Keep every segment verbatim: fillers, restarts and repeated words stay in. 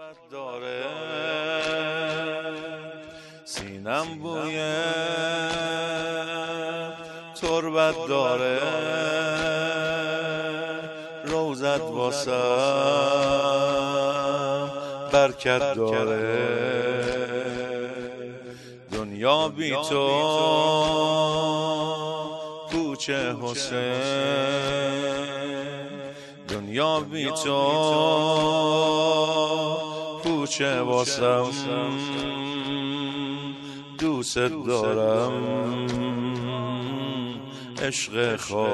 داره سینم بوی تربت داره روزت واسم برکت داره دنیا بی تو کوچه حسین دنیا بی تو کوچه واسم دوست دارم عشق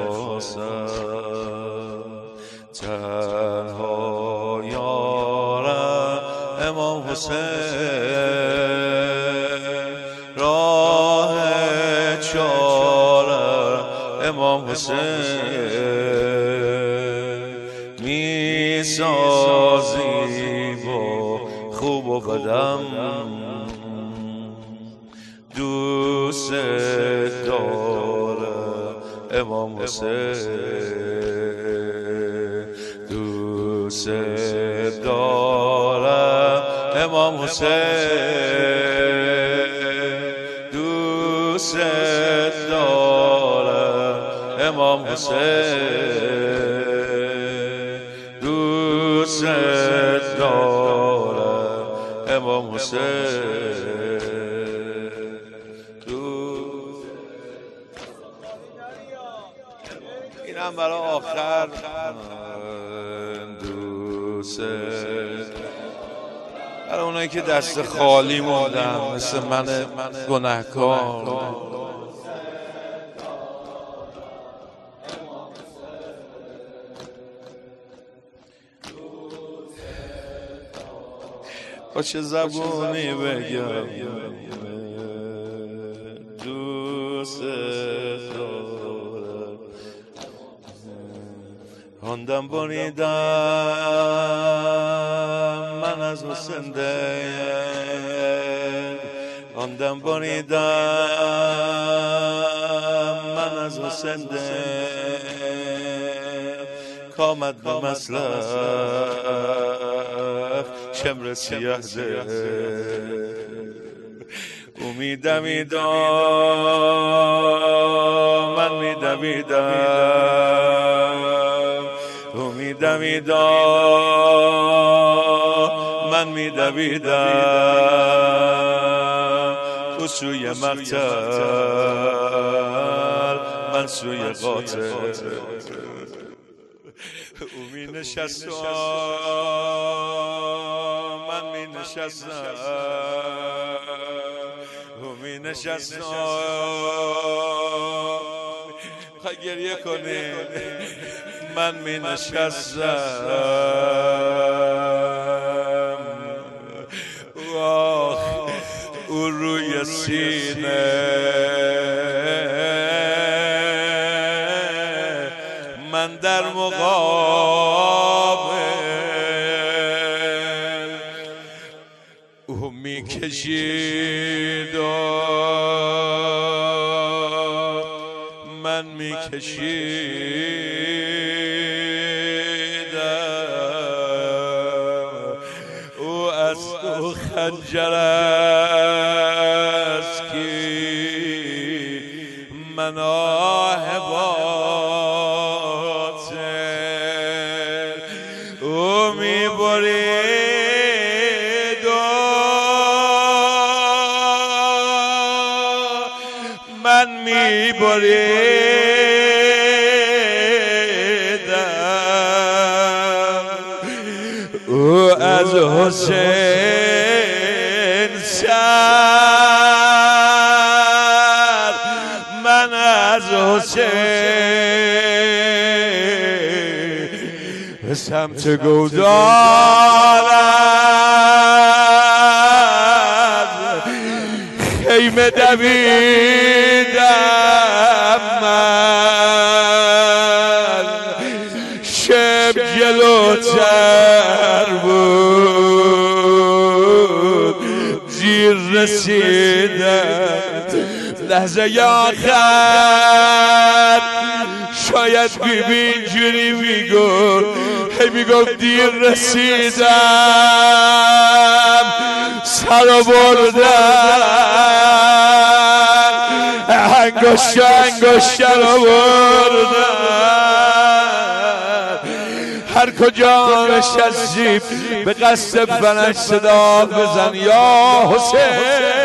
خاصم تنها یارم امام حسین راه چارم امام حسین میسازی با خوب و بدم دوست دارم امام حسین دوست دارم امام حسین دوست دارم امام حسین دوست دارم امام حسین اینم برای آخر دوست برای اونایی که دست خالی موندن مثل من گناهکار با چه زبونی بگم دوست دارم هندم بریدم من از حسین دل هندم بریدم من از حسین دل کامد به مسلخ شمر سیاه دل میدمیدم من میدمیدم میدمیدم من میدمیدم تو سوی مقتل من سوی قاتل او می نشستم من می نشستم او می نشستم خواهی گریه کنی من می نشستم او روی سینه من در مقابل او می کشید و من می کشیدم او از او خنجر است که من آه باطل او می برید و من می بریدم او از حسین سر من از حسین سمت گودالت خیمه دویدم من شب جلوتر بود زیر رسیدم لحظه آخر شاید بیبی اینجوری میگفت هی میگفت دیر رسیدم و بردن، انگشت انگشت رو بردن. هر کجا نشستی به قصد فنش صدا بزن یا حسین.